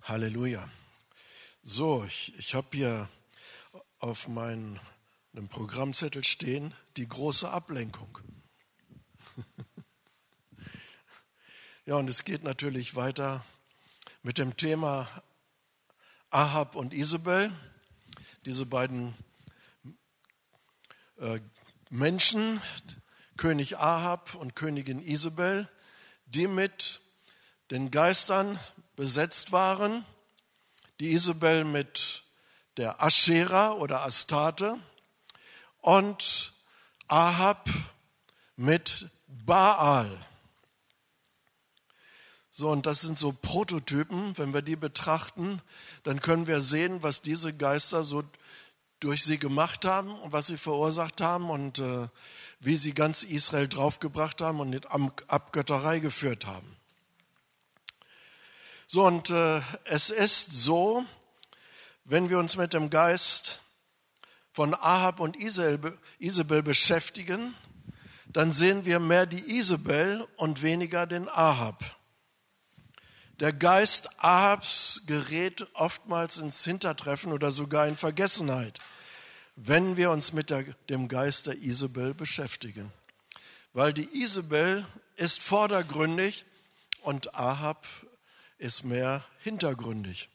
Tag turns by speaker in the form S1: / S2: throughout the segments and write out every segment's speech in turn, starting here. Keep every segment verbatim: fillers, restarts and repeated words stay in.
S1: Halleluja. So, ich, ich habe hier auf meinem Programmzettel stehen, die große Ablenkung. Ja, und es geht natürlich weiter mit dem Thema Ahab und Isabel, diese beiden äh, Menschen, König Ahab und Königin Isabel, die mit den Geistern besetzt waren, die Isabel mit der Aschera oder Astarte und Ahab mit Baal. So, und das sind so Prototypen. Wenn wir die betrachten, dann können wir sehen, was diese Geister so durch sie gemacht haben und was sie verursacht haben und äh, wie sie ganz Israel draufgebracht haben und in Abgötterei geführt haben. So, und äh, es ist so, wenn wir uns mit dem Geist von Ahab und Isabel beschäftigen, dann sehen wir mehr die Isabel und weniger den Ahab. Der Geist Ahabs gerät oftmals ins Hintertreffen oder sogar in Vergessenheit, wenn wir uns mit der, dem Geist der Isabel beschäftigen. Weil die Isabel ist vordergründig und Ahab ist mehr hintergründig.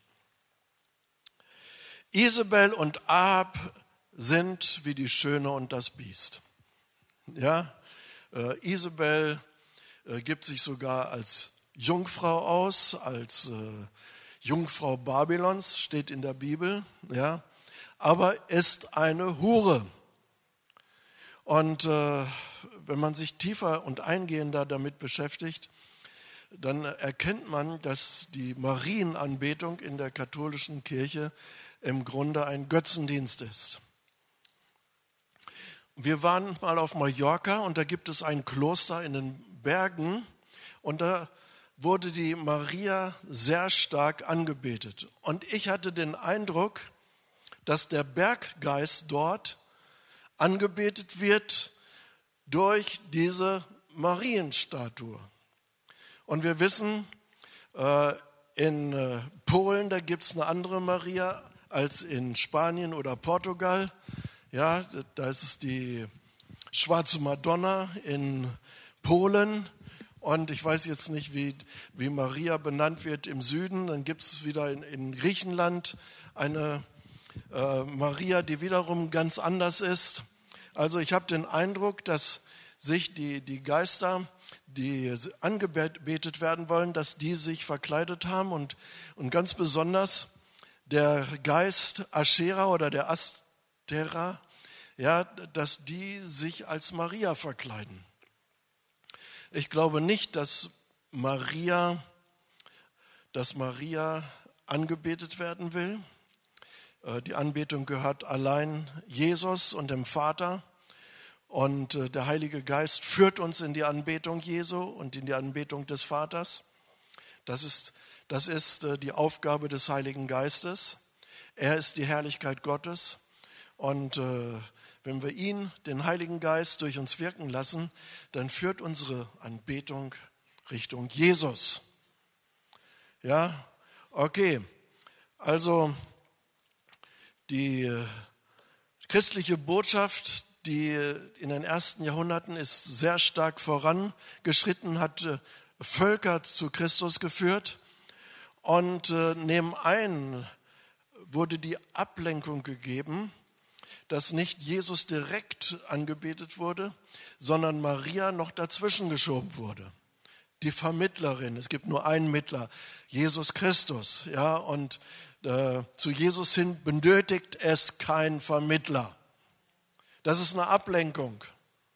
S1: Isabel und Ahab sind wie die Schöne und das Biest. Ja, äh, Isabel äh, gibt sich sogar als Jungfrau aus, als äh, Jungfrau Babylons, steht in der Bibel, ja, aber ist eine Hure. Und äh, wenn man sich tiefer und eingehender damit beschäftigt, dann erkennt man, dass die Marienanbetung in der katholischen Kirche im Grunde ein Götzendienst ist. Wir waren mal auf Mallorca und da gibt es ein Kloster in den Bergen und da wurde die Maria sehr stark angebetet. Und ich hatte den Eindruck, dass der Berggeist dort angebetet wird durch diese Marienstatue. Und wir wissen, in Polen, da gibt es eine andere Maria als in Spanien oder Portugal. Ja, da ist es die schwarze Madonna in Polen. Und ich weiß jetzt nicht, wie, wie Maria benannt wird im Süden. Dann gibt es wieder in, in Griechenland eine äh, Maria, die wiederum ganz anders ist. Also ich habe den Eindruck, dass sich die, die Geister, die angebetet werden wollen, dass die sich verkleidet haben und, und ganz besonders der Geist Aschera oder der Astera, ja, dass die sich als Maria verkleiden. Ich glaube nicht, dass Maria, dass Maria angebetet werden will. Die Anbetung gehört allein Jesus und dem Vater. Und der Heilige Geist führt uns in die Anbetung Jesu und in die Anbetung des Vaters. Das ist, das ist die Aufgabe des Heiligen Geistes. Er ist die Herrlichkeit Gottes. Und äh, wenn wir ihn, den Heiligen Geist, durch uns wirken lassen, dann führt unsere Anbetung Richtung Jesus. Ja, okay. Also die christliche Botschaft, die in den ersten Jahrhunderten ist sehr stark vorangeschritten, hat Völker zu Christus geführt. Und nebenein wurde die Ablenkung gegeben, dass nicht Jesus direkt angebetet wurde, sondern Maria noch dazwischen geschoben wurde. Die Vermittlerin, es gibt nur einen Mittler, Jesus Christus. Ja, und äh, zu Jesus hin benötigt es kein Vermittler. Das ist eine Ablenkung.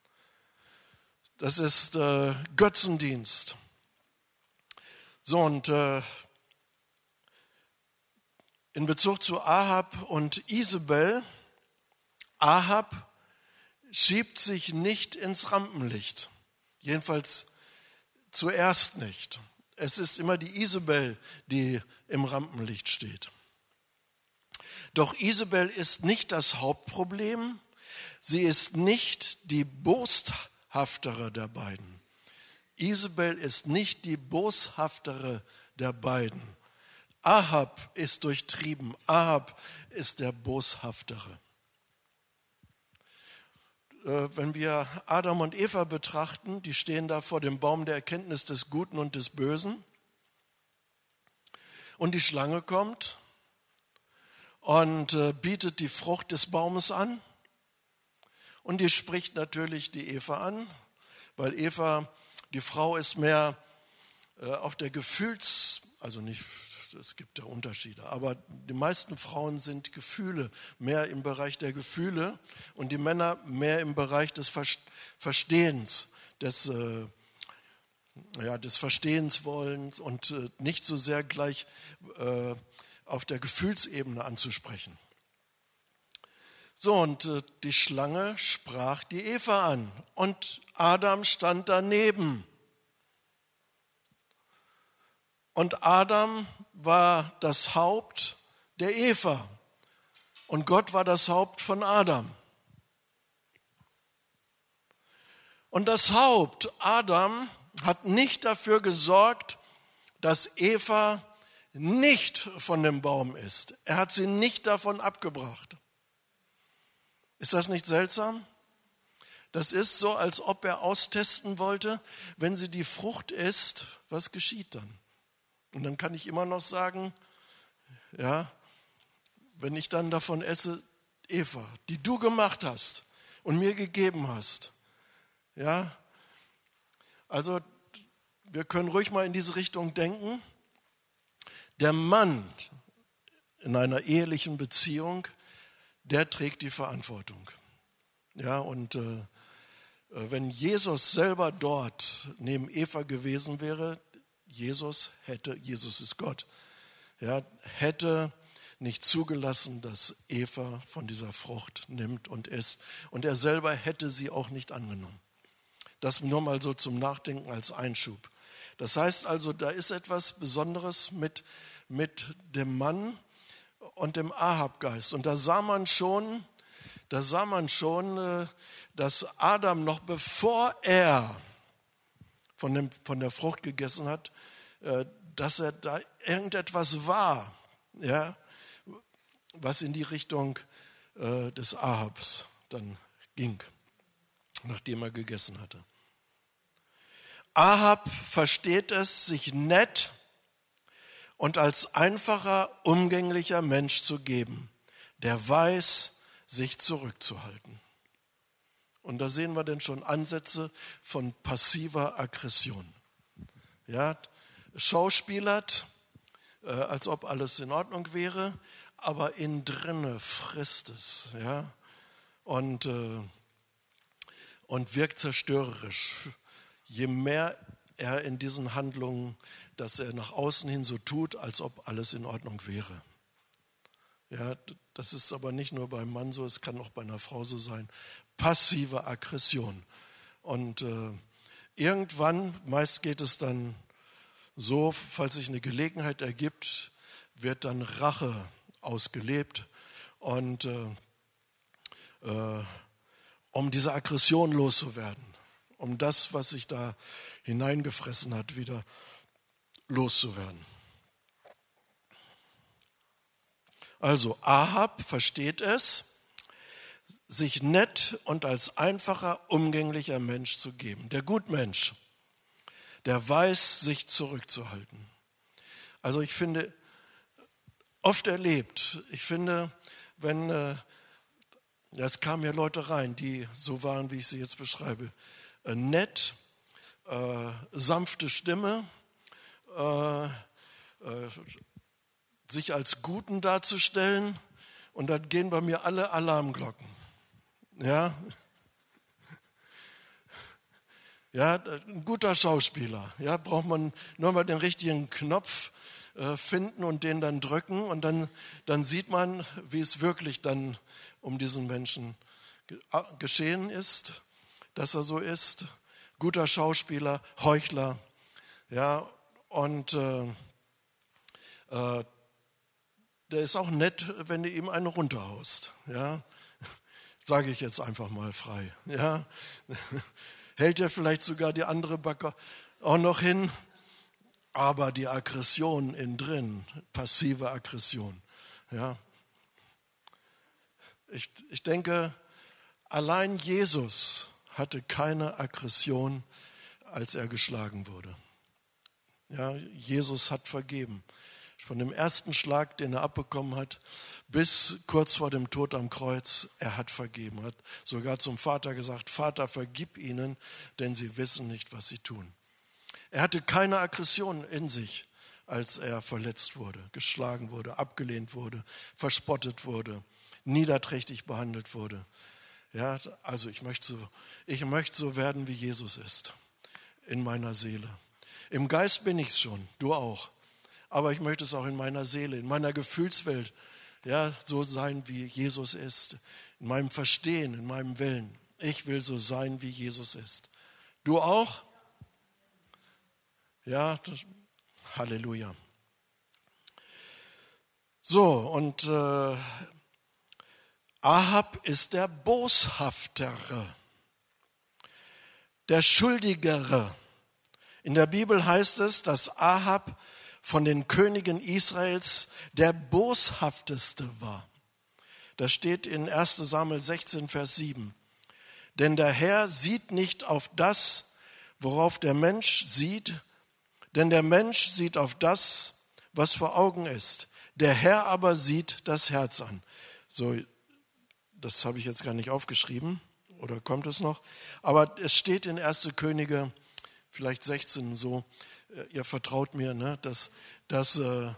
S1: Das ist äh, Götzendienst. So, und äh, in Bezug zu Ahab und Isabel, Ahab schiebt sich nicht ins Rampenlicht, jedenfalls zuerst nicht. Es ist immer die Isabel, die im Rampenlicht steht. Doch Isabel ist nicht das Hauptproblem, sie ist nicht die boshaftere der beiden. Isabel ist nicht die boshaftere der beiden. Ahab ist durchtrieben. Ahab ist der Boshaftere. Wenn wir Adam und Eva betrachten, die stehen da vor dem Baum der Erkenntnis des Guten und des Bösen. Und die Schlange kommt und bietet die Frucht des Baumes an. Und die spricht natürlich die Eva an, weil Eva, die Frau ist mehr auf der Gefühls, also nicht, es gibt ja Unterschiede, aber die meisten Frauen sind Gefühle, mehr im Bereich der Gefühle und die Männer mehr im Bereich des Verstehens, des, äh, ja, des Verstehenswollens und äh, nicht so sehr gleich äh, auf der Gefühlsebene anzusprechen. So, und äh, die Schlange sprach die Eva an und Adam stand daneben. Und Adam war das Haupt der Eva und Gott war das Haupt von Adam. Und das Haupt, Adam, hat nicht dafür gesorgt, dass Eva nicht von dem Baum isst. Er hat sie nicht davon abgebracht. Ist das nicht seltsam? Das ist so, als ob er austesten wollte, wenn sie die Frucht isst, was geschieht dann? Und dann kann ich immer noch sagen, ja, wenn ich dann davon esse, Eva, die du gemacht hast und mir gegeben hast, ja, also wir können ruhig mal in diese Richtung denken. Der Mann in einer ehelichen Beziehung, der trägt die Verantwortung. Ja, und äh, wenn Jesus selber dort neben Eva gewesen wäre, Jesus hätte, Jesus ist Gott, ja, hätte nicht zugelassen, dass Eva von dieser Frucht nimmt und isst. Und er selber hätte sie auch nicht angenommen. Das nur mal so zum Nachdenken als Einschub. Das heißt also, da ist etwas Besonderes mit, mit dem Mann und dem Ahabgeist. Und da sah man schon, da sah man schon, dass Adam noch bevor er von, dem, von der Frucht gegessen hat, dass er da irgendetwas war, ja, was in die Richtung des Ahabs dann ging, nachdem er gegessen hatte. Ahab versteht es, sich nett und als einfacher, umgänglicher Mensch zu geben, der weiß, sich zurückzuhalten. Und da sehen wir denn schon Ansätze von passiver Aggression. Ja, schauspielert, äh, als ob alles in Ordnung wäre, aber innen drinne frisst es, ja, und, äh, und wirkt zerstörerisch. Je mehr er in diesen Handlungen, dass er nach außen hin so tut, als ob alles in Ordnung wäre. Ja, das ist aber nicht nur beim Mann so, es kann auch bei einer Frau so sein. Passive Aggression. Und äh, irgendwann, meist geht es dann so, falls sich eine Gelegenheit ergibt, wird dann Rache ausgelebt. Und äh, äh, um diese Aggression loszuwerden, um das, was sich da hineingefressen hat, wieder loszuwerden. Also Ahab versteht es, sich nett und als einfacher, umgänglicher Mensch zu geben. Der Gutmensch, der weiß, sich zurückzuhalten. Also ich finde, oft erlebt, ich finde, wenn, äh, ja, es kamen ja Leute rein, die so waren, wie ich sie jetzt beschreibe, äh, nett, äh, sanfte Stimme, äh, äh, sich als Guten darzustellen, und dann gehen bei mir alle Alarmglocken. Ja, ja, ein guter Schauspieler, ja, braucht man nur mal den richtigen Knopf äh, finden und den dann drücken, und dann, dann sieht man, wie es wirklich dann um diesen Menschen ge- geschehen ist, dass er so ist. Guter Schauspieler, Heuchler, ja, und äh, äh, der ist auch nett, wenn du ihm einen runterhaust, ja, sage ich jetzt einfach mal frei, ja. Hält er vielleicht sogar die andere Backe auch noch hin, aber die Aggression innen drin, passive Aggression. Ja. Ich, ich denke, allein Jesus hatte keine Aggression, als er geschlagen wurde. Ja, Jesus hat vergeben. Von dem ersten Schlag, den er abbekommen hat, bis kurz vor dem Tod am Kreuz, er hat vergeben. Er hat sogar zum Vater gesagt, Vater, vergib ihnen, denn sie wissen nicht, was sie tun. Er hatte keine Aggression in sich, als er verletzt wurde, geschlagen wurde, abgelehnt wurde, verspottet wurde, niederträchtig behandelt wurde. Ja, also ich möchte so, ich möchte so werden, wie Jesus ist, in meiner Seele. Im Geist bin ich es schon, du auch. Aber ich möchte es auch in meiner Seele, in meiner Gefühlswelt, ja, so sein, wie Jesus ist. In meinem Verstehen, in meinem Willen. Ich will so sein, wie Jesus ist. Du auch? Ja, das, Halleluja. So, und äh, Ahab ist der Boshaftere, der Schuldigere. In der Bibel heißt es, dass Ahab von den Königen Israels der boshafteste war. Das steht in erster Samuel sechzehn, Vers sieben. Denn der Herr sieht nicht auf das, worauf der Mensch sieht, denn der Mensch sieht auf das, was vor Augen ist. Der Herr aber sieht das Herz an. So, das habe ich jetzt gar nicht aufgeschrieben, oder kommt es noch? Aber es steht in erster Könige, vielleicht sechzehn so, ihr vertraut mir, ne, dass, dass äh,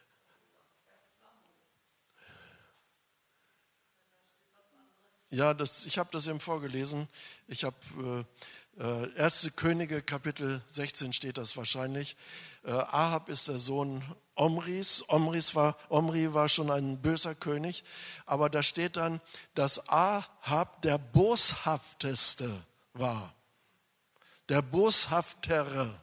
S1: ja, das, ich habe das eben vorgelesen. Ich habe äh, erster Könige, Kapitel sechzehn steht das wahrscheinlich. Äh, Ahab ist der Sohn Omris. Omris war, Omri war schon ein böser König. Aber da steht dann, dass Ahab der Boshafteste war. Der Boshaftere.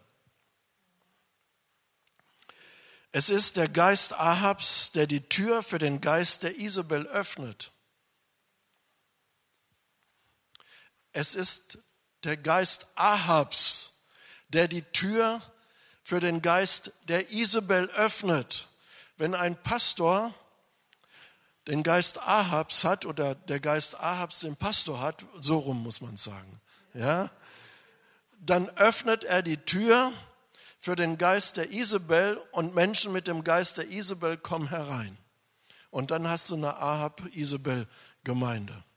S1: Es ist der Geist Ahabs, der die Tür für den Geist der Isabel öffnet. Es ist der Geist Ahabs, der die Tür für den Geist der Isabel öffnet. Wenn ein Pastor den Geist Ahabs hat oder der Geist Ahabs den Pastor hat, so rum muss man sagen, ja, dann öffnet er die Tür für den Geist der Isabel und Menschen mit dem Geist der Isabel kommen herein. Und dann hast du eine Ahab-Isabel-Gemeinde.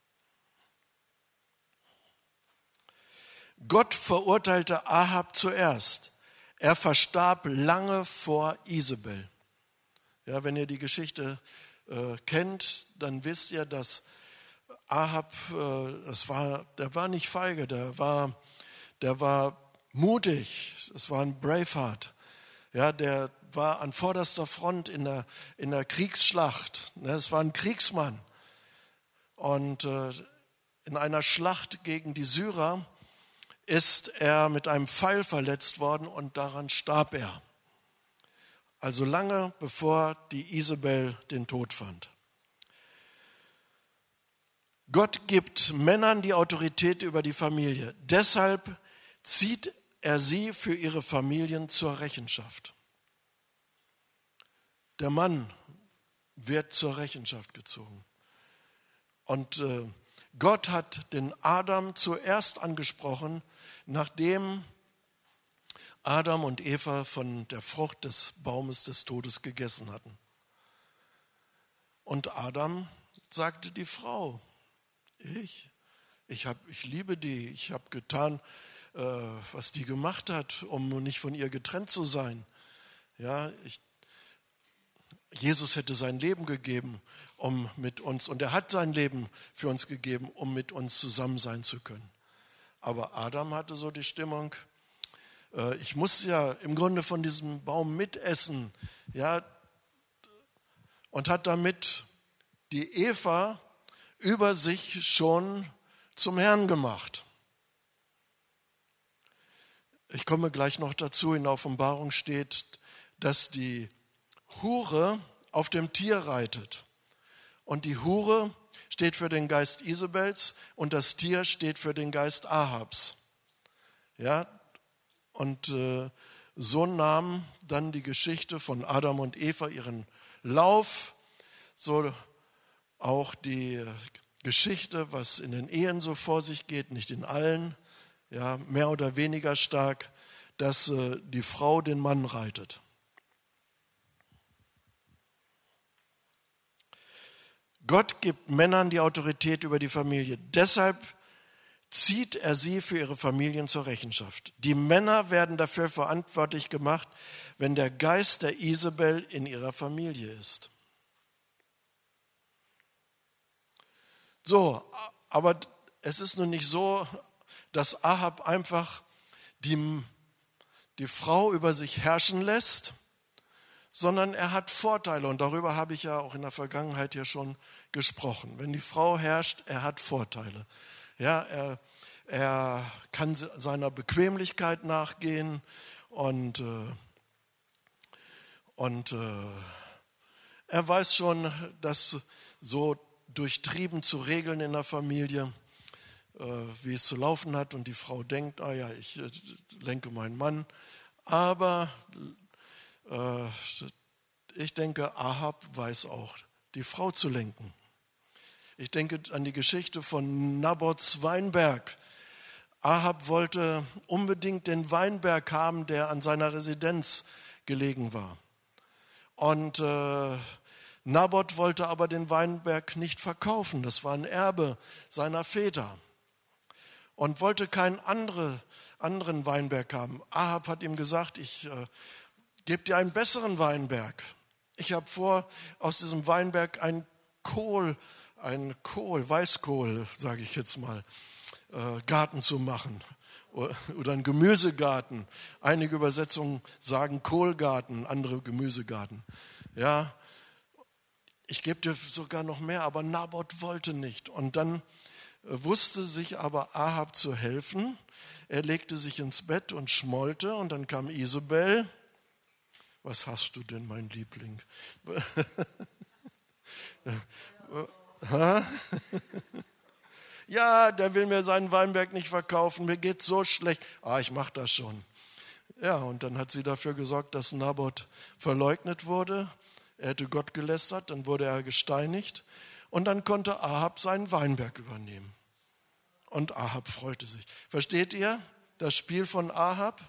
S1: Gott verurteilte Ahab zuerst. Er verstarb lange vor Isabel. Ja, wenn ihr die Geschichte äh, kennt, dann wisst ihr, dass Ahab, äh, das war, der war nicht feige, der war, der war mutig, es war ein Braveheart. Ja, der war an vorderster Front in der, in der Kriegsschlacht. Es war ein Kriegsmann. Und äh, in einer Schlacht gegen die Syrer ist er mit einem Pfeil verletzt worden und daran starb er. Also lange bevor die Isabel den Tod fand. Gott gibt Männern die Autorität über die Familie. Deshalb zieht er sie für ihre Familien zur Rechenschaft. Der Mann wird zur Rechenschaft gezogen. Und äh, Gott hat den Adam zuerst angesprochen, nachdem Adam und Eva von der Frucht des Baumes des Todes gegessen hatten. Und Adam sagte die Frau, ich, ich, hab, ich liebe die, ich habe getan, äh, was die gemacht hat, um nicht von ihr getrennt zu sein. Ja, ich, Jesus hätte sein Leben gegeben, um mit uns, und er hat sein Leben für uns gegeben, um mit uns zusammen sein zu können. Aber Adam hatte so die Stimmung, äh, ich muss ja im Grunde von diesem Baum mitessen, ja, und hat damit die Eva über sich schon zum Herrn gemacht. Ich komme gleich noch dazu, in der Offenbarung steht, dass die Hure auf dem Tier reitet. Und die Hure steht für den Geist Isabels und das Tier steht für den Geist Ahabs. Ja, und äh, so nahm dann die Geschichte von Adam und Eva ihren Lauf, so auch die Geschichte, was in den Ehen so vor sich geht, nicht in allen, ja, mehr oder weniger stark, dass äh, die Frau den Mann reitet. Gott gibt Männern die Autorität über die Familie. Deshalb zieht er sie für ihre Familien zur Rechenschaft. Die Männer werden dafür verantwortlich gemacht, wenn der Geist der Isabel in ihrer Familie ist. So, aber es ist nun nicht so, dass Ahab einfach die, die Frau über sich herrschen lässt, sondern er hat Vorteile. Und darüber habe ich ja auch in der Vergangenheit ja schon gesprochen. Wenn die Frau herrscht, er hat Vorteile. Ja, er, er kann seiner Bequemlichkeit nachgehen und, äh, und äh, er weiß schon, dass so durchtrieben zu regeln in der Familie, äh, wie es zu laufen hat, und die Frau denkt, ah ja, ich äh, lenke meinen Mann, aber äh, ich denke, Ahab weiß auch, die Frau zu lenken. Ich denke an die Geschichte von Nabots Weinberg. Ahab wollte unbedingt den Weinberg haben, der an seiner Residenz gelegen war. Und äh, Nabot wollte aber den Weinberg nicht verkaufen. Das war ein Erbe seiner Väter. Und wollte keinen andere, anderen Weinberg haben. Ahab hat ihm gesagt, ich äh, gebe dir einen besseren Weinberg. Ich habe vor, aus diesem Weinberg einen Kohl, einen Kohl, Weißkohl, sage ich jetzt mal, äh, Garten zu machen. Oder einen Gemüsegarten. Einige Übersetzungen sagen Kohlgarten, andere Gemüsegarten. Ja, ich gebe dir sogar noch mehr, aber Nabot wollte nicht. Und dann wusste sich aber Ahab zu helfen. Er legte sich ins Bett und schmollte, und dann kam Isabel. Was hast du denn, mein Liebling? Ja, der will mir seinen Weinberg nicht verkaufen, mir geht's so schlecht. Ah, ich mache das schon. Ja, und dann hat sie dafür gesorgt, dass Nabot verleugnet wurde. Er hätte Gott gelästert, dann wurde er gesteinigt. Und dann konnte Ahab seinen Weinberg übernehmen. Und Ahab freute sich. Versteht ihr das Spiel von Ahab?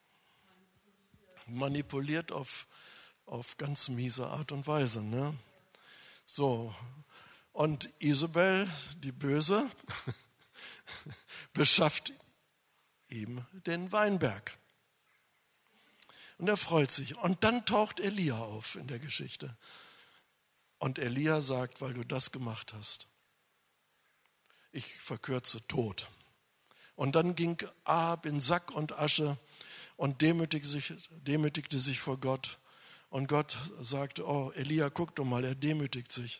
S1: Manipuliert auf, auf ganz miese Art und Weise. Ne? So, und Isabel, die Böse, beschafft ihm den Weinberg. Und er freut sich. Und dann taucht Elia auf in der Geschichte. Und Elia sagt, weil du das gemacht hast, ich verkürze tot. Und dann ging Ahab in Sack und Asche und demütigte sich, demütigte sich vor Gott. Und Gott sagte, oh Elia, guck doch mal, er demütigt sich.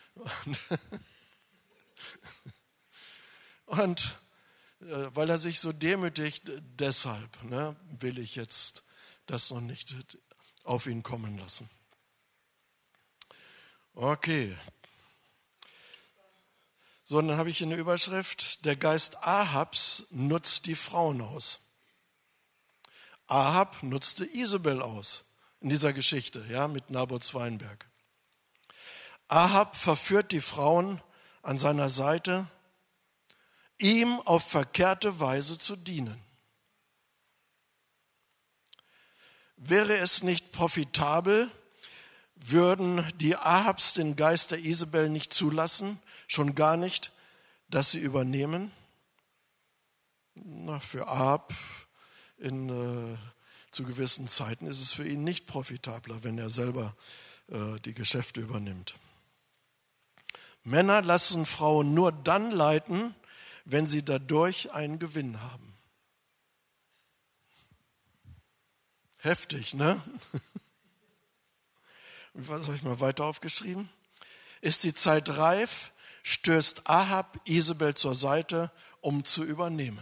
S1: Und äh, weil er sich so demütigt, deshalb ne, will ich jetzt das noch nicht auf ihn kommen lassen. Okay. So, dann habe ich eine Überschrift, der Geist Ahabs nutzt die Frauen aus. Ahab nutzte Isabel aus in dieser Geschichte, ja, mit Nabots Weinberg. Ahab verführt die Frauen an seiner Seite, ihm auf verkehrte Weise zu dienen. Wäre es nicht profitabel, würden die Ahabs den Geist der Isabel nicht zulassen, schon gar nicht, dass sie übernehmen? Na, für Ahab in, äh, zu gewissen Zeiten ist es für ihn nicht profitabler, wenn er selber äh, die Geschäfte übernimmt. Männer lassen Frauen nur dann leiten, wenn sie dadurch einen Gewinn haben. Heftig, ne? Was habe ich mal weiter aufgeschrieben? Ist die Zeit reif, stößt Ahab Isabel zur Seite, um zu übernehmen.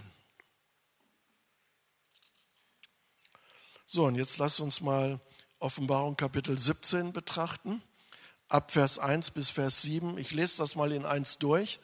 S1: So, und jetzt lasst uns mal Offenbarung Kapitel siebzehn betrachten, ab Vers eins bis Vers sieben. Ich lese das mal in eins durch.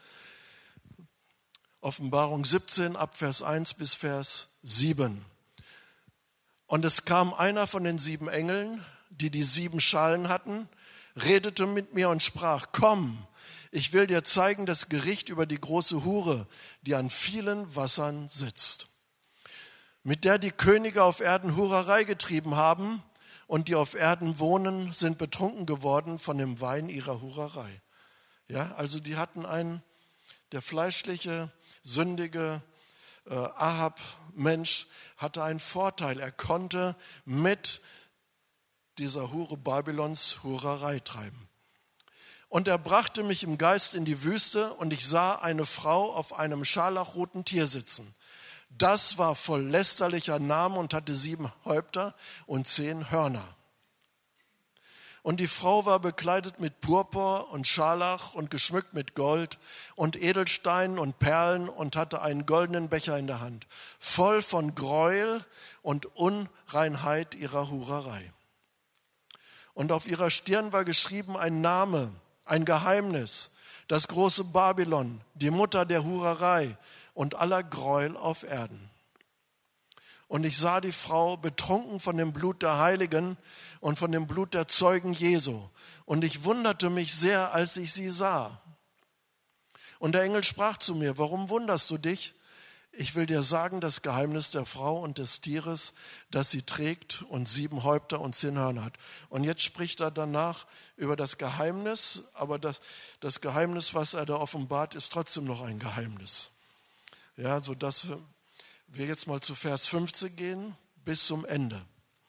S1: Offenbarung siebzehn, ab Vers eins bis Vers sieben. Und es kam einer von den sieben Engeln, die die sieben Schalen hatten, redete mit mir und sprach, komm, ich will dir zeigen das Gericht über die große Hure, die an vielen Wassern sitzt, mit der die Könige auf Erden Hurerei getrieben haben, und die auf Erden wohnen, sind betrunken geworden von dem Wein ihrer Hurerei. Ja, also die hatten einen, der fleischliche, sündige äh, Ahab-Mensch hatte einen Vorteil. Er konnte mit dieser Hure Babylons Hurerei treiben. Und er brachte mich im Geist in die Wüste, und ich sah eine Frau auf einem scharlachroten Tier sitzen. Das war voll lästerlicher Namen und hatte sieben Häupter und zehn Hörner. Und die Frau war bekleidet mit Purpur und Scharlach und geschmückt mit Gold und Edelsteinen und Perlen und hatte einen goldenen Becher in der Hand, voll von Gräuel und Unreinheit ihrer Hurerei. Und auf ihrer Stirn war geschrieben ein Name, ein Geheimnis, das große Babylon, die Mutter der Hurerei und aller Gräuel auf Erden. Und ich sah die Frau betrunken von dem Blut der Heiligen und von dem Blut der Zeugen Jesu. Und ich wunderte mich sehr, als ich sie sah. Und der Engel sprach zu mir, warum wunderst du dich? Ich will dir sagen, das Geheimnis der Frau und des Tieres, das sie trägt und sieben Häupter und zehn Hörner hat. Und jetzt spricht er danach über das Geheimnis, aber das, das Geheimnis, was er da offenbart, ist trotzdem noch ein Geheimnis. Ja, sodass wir jetzt mal zu Vers fünfzehn gehen, bis zum Ende.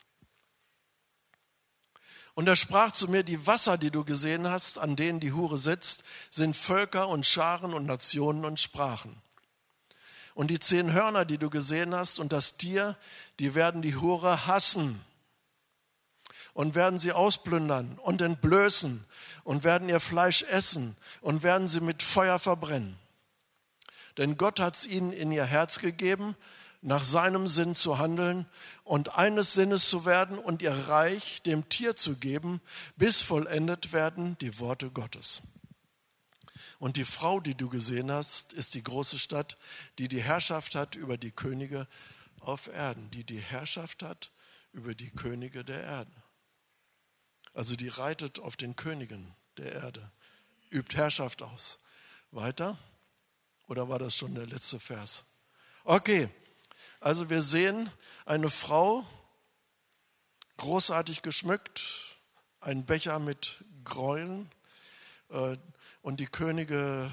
S1: Und er sprach zu mir, die Wasser, die du gesehen hast, an denen die Hure sitzt, sind Völker und Scharen und Nationen und Sprachen. Und die zehn Hörner, die du gesehen hast, und das Tier, die werden die Hure hassen und werden sie ausplündern und entblößen und werden ihr Fleisch essen und werden sie mit Feuer verbrennen. Denn Gott hat es ihnen in ihr Herz gegeben, nach seinem Sinn zu handeln und eines Sinnes zu werden und ihr Reich dem Tier zu geben, bis vollendet werden die Worte Gottes. Und die Frau, die du gesehen hast, ist die große Stadt, die die Herrschaft hat über die Könige auf Erden, die die Herrschaft hat über die Könige der Erde. Also die reitet auf den Königen der Erde, übt Herrschaft aus. Weiter? Oder war das schon der letzte Vers? Okay, also wir sehen eine Frau, großartig geschmückt, ein Becher mit Gräueln äh, und die Könige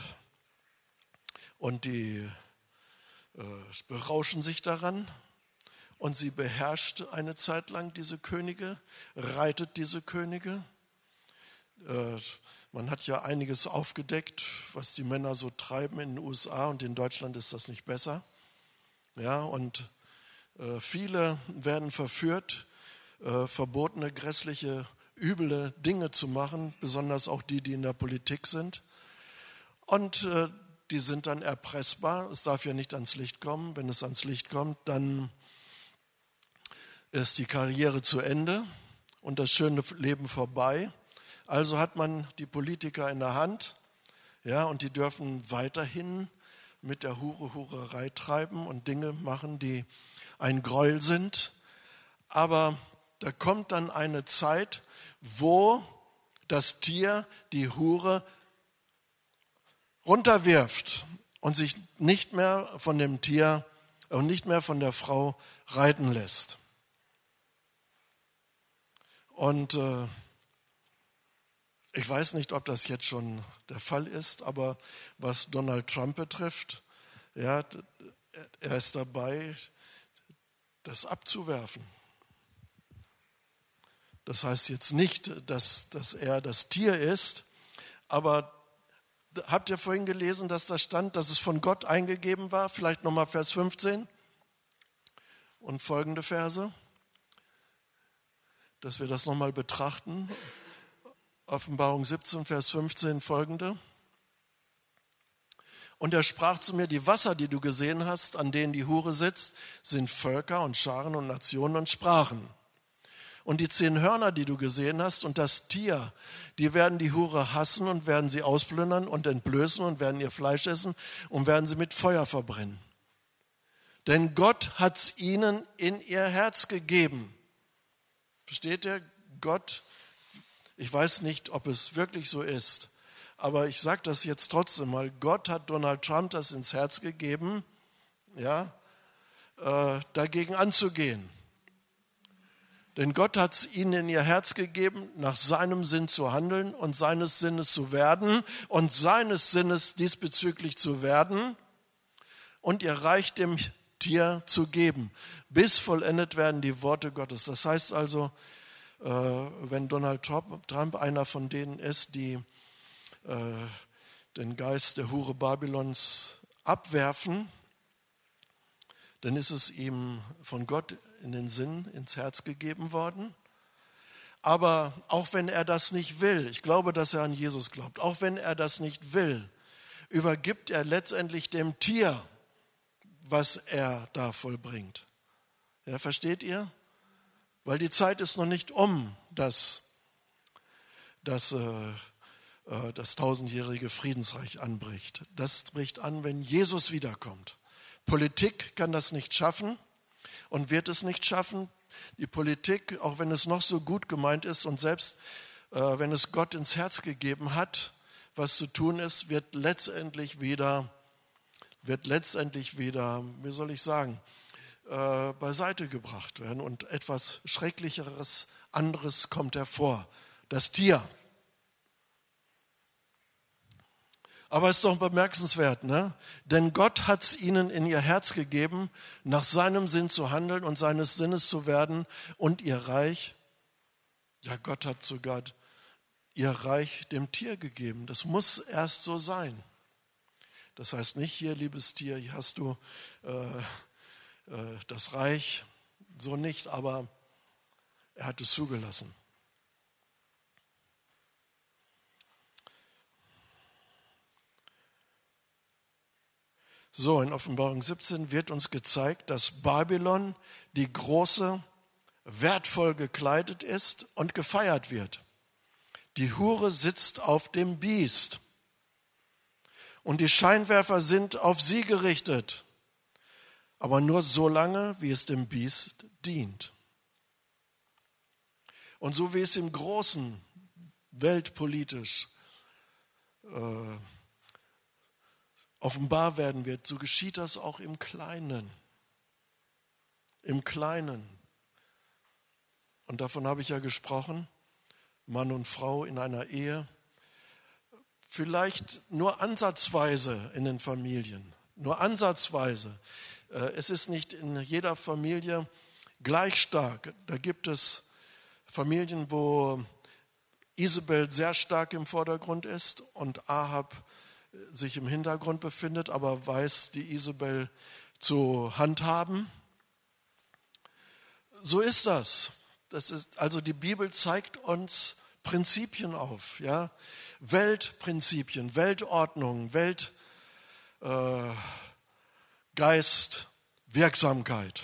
S1: und die äh, berauschen sich daran und sie beherrscht eine Zeit lang diese Könige, reitet diese Könige. Äh, Man hat ja einiges aufgedeckt, was die Männer so treiben in den U S A, und in Deutschland ist das nicht besser. Ja, und äh, viele werden verführt, äh, verbotene, grässliche, üble Dinge zu machen, besonders auch die, die in der Politik sind. Und äh, die sind dann erpressbar. Es darf ja nicht ans Licht kommen. Wenn es ans Licht kommt, dann ist die Karriere zu Ende und das schöne Leben vorbei. Also hat man die Politiker in der Hand, ja, und die dürfen weiterhin mit der Hure Hurerei treiben und Dinge machen, die ein Gräuel sind. Aber da kommt dann eine Zeit, wo das Tier die Hure runterwirft und sich nicht mehr von dem Tier und nicht mehr von der Frau reiten lässt. Und äh, ich weiß nicht, ob das jetzt schon der Fall ist, aber was Donald Trump betrifft, ja, er ist dabei, das abzuwerfen. Das heißt jetzt nicht, dass, dass er das Tier ist, aber habt ihr vorhin gelesen, dass da stand, dass es von Gott eingegeben war? Vielleicht nochmal Vers fünfzehn und folgende Verse, dass wir das nochmal betrachten. Offenbarung siebzehn, Vers fünfzehn folgende. Und er sprach zu mir, die Wasser, die du gesehen hast, an denen die Hure sitzt, sind Völker und Scharen und Nationen und Sprachen. Und die zehn Hörner, die du gesehen hast, und das Tier, die werden die Hure hassen und werden sie ausplündern und entblößen und werden ihr Fleisch essen und werden sie mit Feuer verbrennen. Denn Gott hat es ihnen in ihr Herz gegeben. Versteht ihr? Gott, ich weiß nicht, ob es wirklich so ist, aber ich sage das jetzt trotzdem mal. Gott hat Donald Trump das ins Herz gegeben, ja, äh, dagegen anzugehen. Denn Gott hat es ihnen in ihr Herz gegeben, nach seinem Sinn zu handeln und seines Sinnes zu werden und seines Sinnes diesbezüglich zu werden und ihr Reich dem Tier zu geben, bis vollendet werden die Worte Gottes. Das heißt also, äh, wenn Donald Trump einer von denen ist, die äh, den Geist der Hure Babylons abwerfen, dann ist es ihm von Gott in den Sinn, ins Herz gegeben worden. Aber auch wenn er das nicht will, ich glaube, dass er an Jesus glaubt, auch wenn er das nicht will, übergibt er letztendlich dem Tier, was er da vollbringt. Ja, versteht ihr? Weil die Zeit ist noch nicht um, dass, dass äh, äh, das tausendjährige Friedensreich anbricht. Das bricht an, wenn Jesus wiederkommt. Politik kann das nicht schaffen und wird es nicht schaffen. Die Politik, auch wenn es noch so gut gemeint ist und selbst äh, wenn es Gott ins Herz gegeben hat, was zu tun ist, wird letztendlich wieder, wird letztendlich wieder, wie soll ich sagen, äh, beiseite gebracht werden und etwas Schrecklicheres, anderes kommt hervor. Das Tier. Aber es ist doch bemerkenswert, ne? Denn Gott hat es ihnen in ihr Herz gegeben, nach seinem Sinn zu handeln und seines Sinnes zu werden und ihr Reich, ja, Gott hat sogar ihr Reich dem Tier gegeben. Das muss erst so sein. Das heißt nicht, hier, liebes Tier, hier hast du äh, äh, das Reich, so nicht, aber er hat es zugelassen. So, in Offenbarung siebzehn wird uns gezeigt, dass Babylon, die große, wertvoll gekleidet ist und gefeiert wird. Die Hure sitzt auf dem Biest und die Scheinwerfer sind auf sie gerichtet, aber nur so lange, wie es dem Biest dient. Und so wie es im Großen, weltpolitisch, äh, offenbar werden wird, so geschieht das auch im Kleinen. Im Kleinen. Und davon habe ich ja gesprochen, Mann und Frau in einer Ehe, vielleicht nur ansatzweise in den Familien, nur ansatzweise. Es ist nicht in jeder Familie gleich stark. Da gibt es Familien, wo Isabel sehr stark im Vordergrund ist und Ahab sich im Hintergrund befindet, aber weiß die Isabel zu handhaben. So ist das. Das ist, also die Bibel zeigt uns Prinzipien auf, ja? Weltprinzipien, Weltordnung, Weltgeist, äh, Wirksamkeit.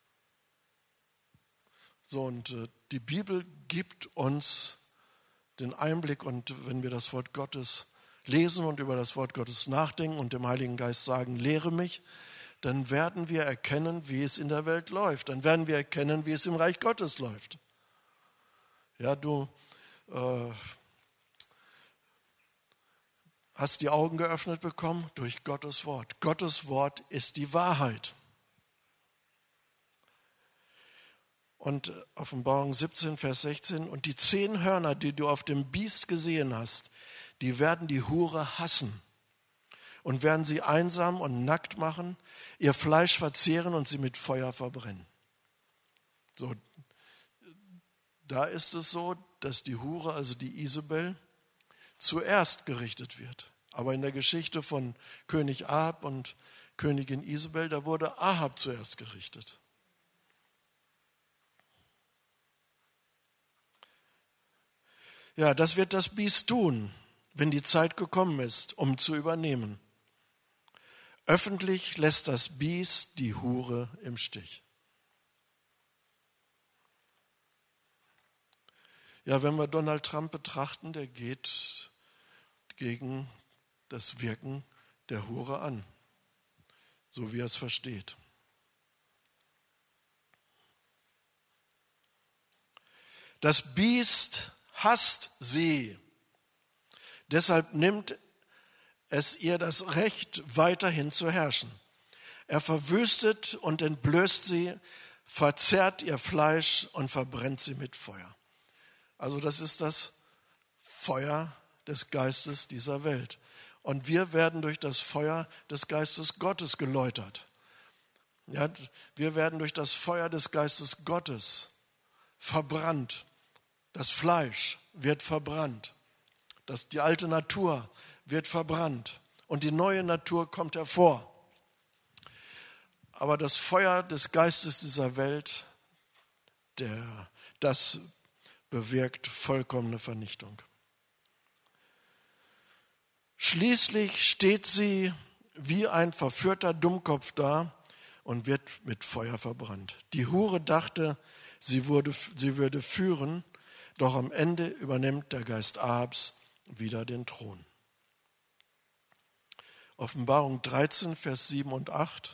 S1: So, und äh, die Bibel gibt uns den Einblick, und wenn wir das Wort Gottes lesen und über das Wort Gottes nachdenken und dem Heiligen Geist sagen, lehre mich, dann werden wir erkennen, wie es in der Welt läuft. Dann werden wir erkennen, wie es im Reich Gottes läuft. Ja, du äh, hast die Augen geöffnet bekommen durch Gottes Wort. Gottes Wort ist die Wahrheit. Und Offenbarung siebzehn, Vers sechzehn, und die zehn Hörner, die du auf dem Biest gesehen hast, die werden die Hure hassen und werden sie einsam und nackt machen, ihr Fleisch verzehren und sie mit Feuer verbrennen. So, da ist es so, dass die Hure, also die Isabel, zuerst gerichtet wird. Aber in der Geschichte von König Ahab und Königin Isabel, da wurde Ahab zuerst gerichtet. Ja, das wird das Biest tun, wenn die Zeit gekommen ist, um zu übernehmen. Öffentlich lässt das Biest die Hure im Stich. Ja, wenn wir Donald Trump betrachten, der geht gegen das Wirken der Hure an, so wie er es versteht. Das Biest hasst sie. Deshalb nimmt es ihr das Recht, weiterhin zu herrschen. Er verwüstet und entblößt sie, verzehrt ihr Fleisch und verbrennt sie mit Feuer. Also das ist das Feuer des Geistes dieser Welt. Und wir werden durch das Feuer des Geistes Gottes geläutert. Ja, wir werden durch das Feuer des Geistes Gottes verbrannt. Das Fleisch wird verbrannt. Das, die alte Natur wird verbrannt. Und die neue Natur kommt hervor. Aber das Feuer des Geistes dieser Welt, der, das bewirkt vollkommene Vernichtung. Schließlich steht sie wie ein verführter Dummkopf da und wird mit Feuer verbrannt. Die Hure dachte, sie, wurde, sie würde führen, doch am Ende übernimmt der Geist Ahabs wieder den Thron. Offenbarung dreizehn, Vers sieben und acht.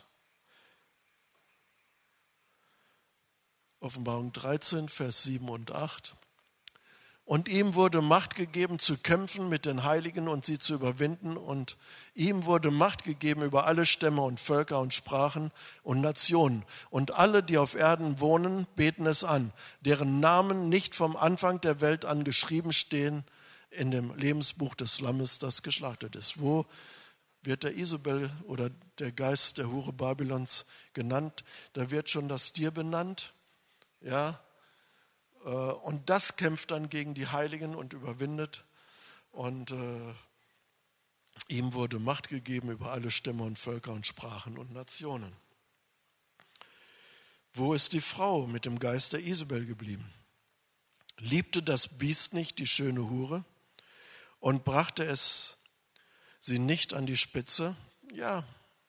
S1: Offenbarung dreizehn, Vers sieben und acht. Und ihm wurde Macht gegeben, zu kämpfen mit den Heiligen und sie zu überwinden. Und ihm wurde Macht gegeben über alle Stämme und Völker und Sprachen und Nationen. Und alle, die auf Erden wohnen, beten es an, deren Namen nicht vom Anfang der Welt an geschrieben stehen in dem Lebensbuch des Lammes, das geschlachtet ist. Wo wird der Isabel oder der Geist der Hure Babylons genannt? Da wird schon das Tier benannt. Ja, und das kämpft dann gegen die Heiligen und überwindet. Und äh, ihm wurde Macht gegeben über alle Stämme und Völker und Sprachen und Nationen. Wo ist die Frau mit dem Geist der Isabel geblieben? Liebte das Biest nicht die schöne Hure und brachte es sie nicht an die Spitze? Ja,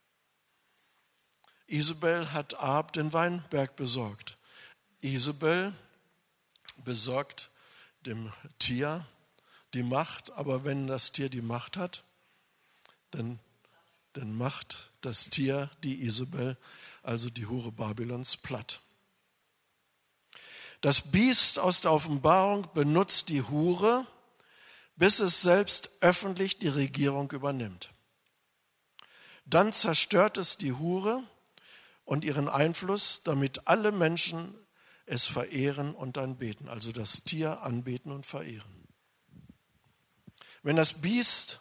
S1: Isabel hat Ahab den Weinberg besorgt. Isabel besorgt dem Tier die Macht, aber wenn das Tier die Macht hat, dann, dann macht das Tier die Isabel, also die Hure Babylons, platt. Das Biest aus der Offenbarung benutzt die Hure, bis es selbst öffentlich die Regierung übernimmt. Dann zerstört es die Hure und ihren Einfluss, damit alle Menschen es verehren und anbeten, also das Tier anbeten und verehren. Wenn das Biest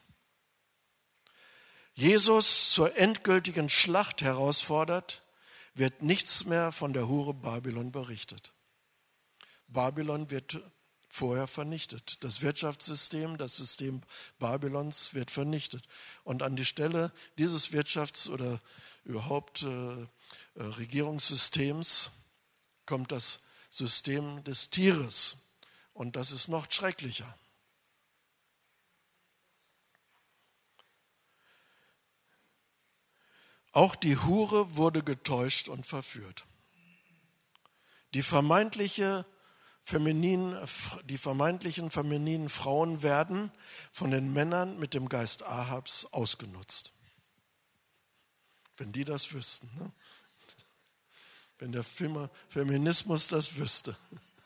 S1: Jesus zur endgültigen Schlacht herausfordert, wird nichts mehr von der Hure Babylon berichtet. Babylon wird vorher vernichtet. Das Wirtschaftssystem, das System Babylons wird vernichtet. Und an die Stelle dieses Wirtschafts- oder überhaupt äh, Regierungssystems kommt das System des Tieres. Und das ist noch schrecklicher. Auch die Hure wurde getäuscht und verführt. Die, vermeintliche feminin, die vermeintlichen femininen Frauen werden von den Männern mit dem Geist Ahabs ausgenutzt. Wenn die das wüssten, ne? Wenn der Feminismus das wüsste.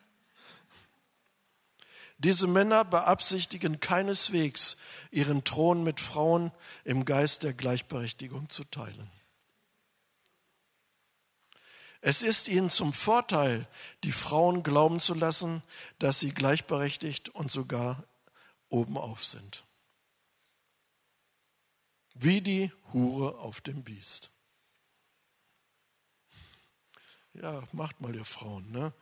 S1: Diese Männer beabsichtigen keineswegs, ihren Thron mit Frauen im Geist der Gleichberechtigung zu teilen. Es ist ihnen zum Vorteil, die Frauen glauben zu lassen, dass sie gleichberechtigt und sogar obenauf sind. Wie die Hure auf dem Biest. Ja, macht mal ihr Frauen, ne?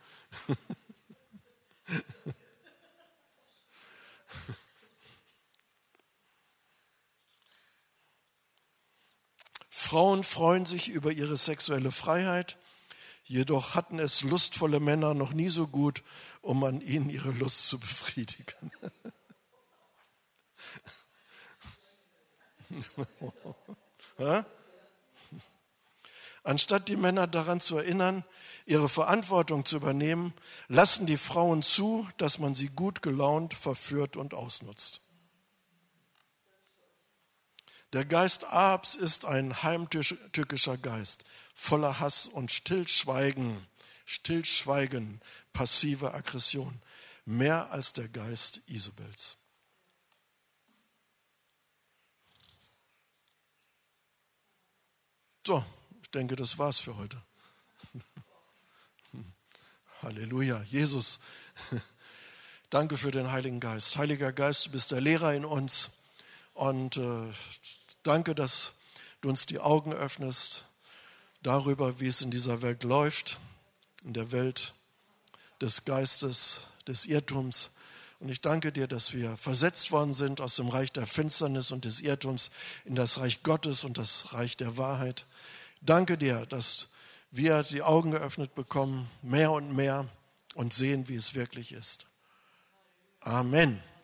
S1: Frauen freuen sich über ihre sexuelle Freiheit, jedoch hatten es lustvolle Männer noch nie so gut, um an ihnen ihre Lust zu befriedigen. Anstatt die Männer daran zu erinnern, ihre Verantwortung zu übernehmen, lassen die Frauen zu, dass man sie gut gelaunt verführt und ausnutzt. Der Geist Ahabs ist ein heimtückischer Geist, voller Hass und Stillschweigen, Stillschweigen, passive Aggression. mehr als der Geist Isabels. So, ich denke, das war's für heute. Halleluja. Jesus, danke für den Heiligen Geist. Heiliger Geist, du bist der Lehrer in uns. Und äh, danke, dass du uns die Augen öffnest darüber, wie es in dieser Welt läuft, in der Welt des Geistes, des Irrtums. Und ich danke dir, dass wir versetzt worden sind aus dem Reich der Finsternis und des Irrtums in das Reich Gottes und das Reich der Wahrheit. Danke dir, dass wir die Augen geöffnet bekommen, mehr und mehr, und sehen, wie es wirklich ist. Amen.